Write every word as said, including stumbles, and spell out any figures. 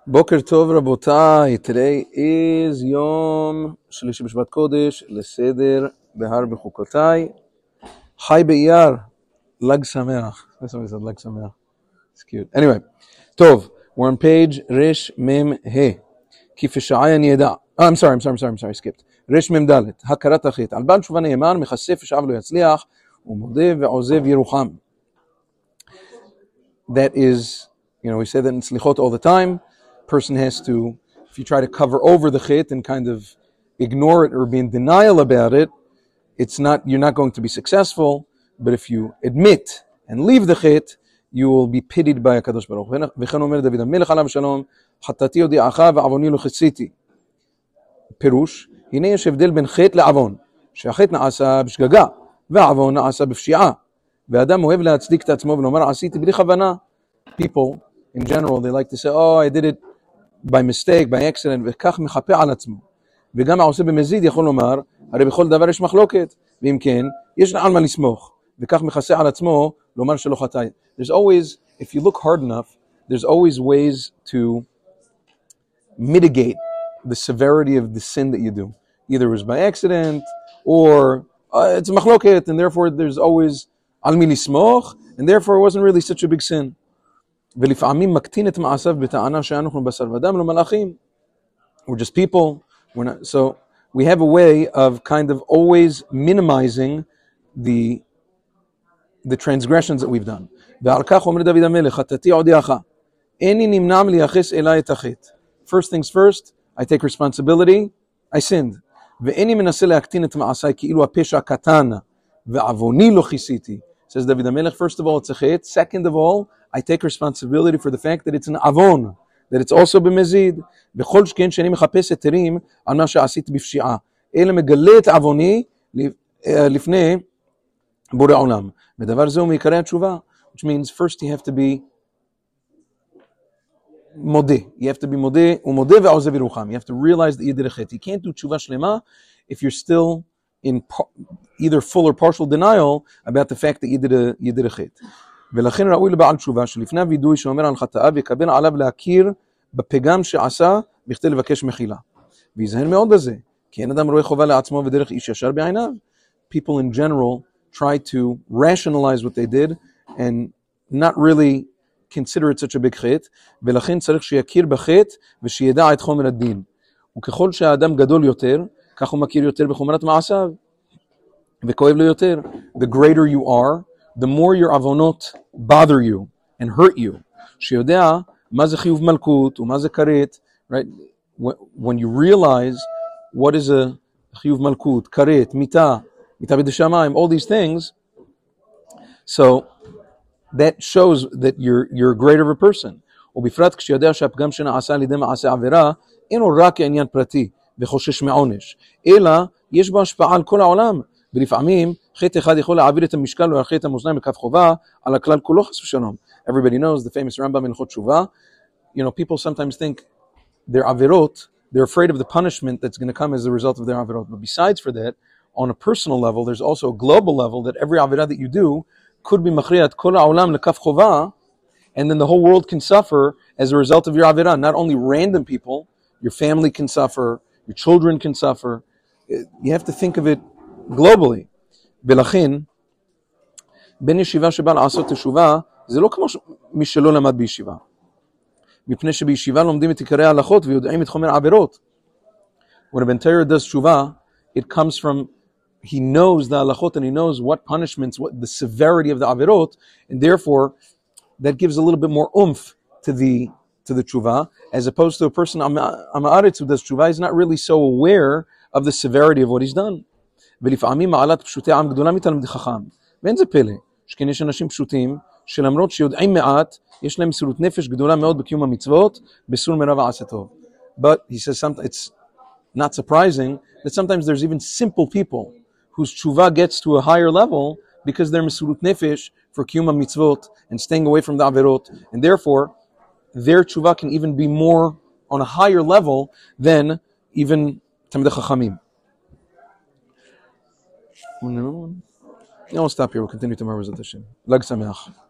Boker Tov Rabotai. Today is Yom Shlishi B'Shvat Kodesh Leseder Behar B'Chukotai Chai Be'iyar Lag Sameach. Somebody said Lag Sameach. It's cute. Anyway, Tov. We're on page Resh Mem He. Ki Fisha'aya Niyeda. Oh, I'm sorry, I'm sorry, I'm sorry, I'm sorry, I skipped. Resh Mem Dalet. Hakarat Achit. Al Ban Shuva Ne'eman Mechaseh Fisha'av Lo Yatzliach U'modeh Ve'ozev Yerucham. That is, you know, we say that in Slichot all the time. Person has to, if you try to cover over the chit and kind of ignore it or be in denial about it, it's not, you're not going to be successful. But if you admit and leave the chit, you will be pitied by HaKadosh Baruch Hu. V'chen omer David HaMelech alav shalom, chatati odi'acha v'avoni lo chitziti. פירוש, הנה יש הבדל בין חטא לעוון, שהחטא נעשה בשגגה, והעוון נעשה בפשיעה. ואדם אוהב להצדיק את עצמו ולומר עשיתי בלי כוונה. People, in general, they like to say, oh, I did it by mistake, by accident, וכך מחפה על עצמו. וגם העושה במזיד יכול לומר, הרי בכל דבר יש מחלוקת, ואם כן, יש על מה לסמוך, וכך מכסה על עצמו, לומר שלא חטא. There's always, if you look hard enough, there's always ways to mitigate the severity of the sin that you do. Either it was by accident, or uh, it's a מחלוקת, and therefore there's always על מי לסמוך, and therefore it wasn't really such a big sin. ולפעמים מקטין את מעשיו בטענה שאנחנו בשר ודם לא מלאכים. We're just people. We're not. So we have a way of kind of always minimizing the the transgressions that we've done. ועל כך אומר דוד המלך, חטאתי הודיעך, איני נמנע מלייחס אליי את החטא. First things first, I take responsibility, I sinned. ואיני מנסה להקטין את מעשיי כאילו הפשע קטן, ועווני לא כיסיתי. Says David HaMelech, first of all, it's a chet. Second of all, I take responsibility for the fact that it's an avon, that it's also במזיד. בכל שכן שאני מחפש היתרים על מה שעשיתי בפשיעה. אלא מגלה את עווני לפני בורא עולם. ודבר זה הוא מעיקרי התשובה. Which means first you have to be מודה. You have to be מודה, ומודה ועוזב ירוחם. You have to realize that you did a chet. You can't do תשובה שלמה if you're still in either full or partial denial about the fact that you did a, you did a chet. ולכן ראוי לבעל תשובה שלפני הווידוי שאומר על חטאיו יקבל עליו להכיר בפגם שעשה בכדי לבקש מחילה. ויזהר מאוד בזה, כי אין אדם רואה חובה לעצמו ודרך איש ישר בעיניו. People in general try to rationalize what they did and not really consider it such a big חטא, ולכן צריך שיכיר בחטא ושידע את חומר הדין. וככל שהאדם גדול יותר, כך הוא מכיר יותר בחומרת מעשיו, וכואב לו יותר. The greater you are, the more your avonot bother you and hurt you. שיודע מה זה חיוב מלכות ומה זה כרת, right? When you realize what is a חיוב מלכות, כרת, מיתה, מיתה בדי שמיים, all these things, so that shows that you're you're greater of a person. ובפרט כשיודע שהפגם שנעשה על ידי מעשה עבירה, אינו רק עניין פרטי וחושש מעונש, אלא יש בו השפעה על כל העולם. ולפעמים חטא אחד יכול להעביר את המשקל ולהרחיק את המאזניים לקו חובה על הכלל כולו חס ושלום. Everybody knows the famous Rambam in Hilchot Teshuvah. You know, people sometimes think their avirot, they're afraid of the punishment that's going to come as a result of their avirot. But besides for that, on a personal level, there's also a global level that every avirah that you do could be machriyat kol ha'olam lekaf chova, and then the whole world can suffer as a result of your avirah. Not only random people, your family can suffer, your children can suffer. You have to think of it globally. ולכן, בין ישיבה שבא לעשות תשובה, זה לא כמו מי שלא למד בישיבה. מפני שבישיבה לומדים את עיקרי ההלכות ויודעים את חומר העבירות. When a Bentayr does תשובה, it comes from, he knows the halachot and he knows what punishments, what the severity of the avirot, and therefore, that gives a little bit more oomph to the to the tshuva, as opposed to a person Ama'aretz who does tshuva is not really so aware of the severity of what he's done. ולפעמים מעלת פשוטי עם גדולה מתלמיד חכם. ואין זה פלא, שכן יש אנשים פשוטים, שלמרות שיודעים מעט, יש להם מסירות נפש גדולה מאוד בקיום המצוות, בסור מרע ועשה טוב. But he says something, it's not surprising that sometimes there's even simple people whose tshuva gets to a higher level because they're mesilut nefesh for kiyum mitzvot and staying away from the averot, and therefore their tshuva can even be more on a higher level than even Talmidei Chachamim. We'll stop here. We'll continue tomorrow with Hashem. Lag Sameach.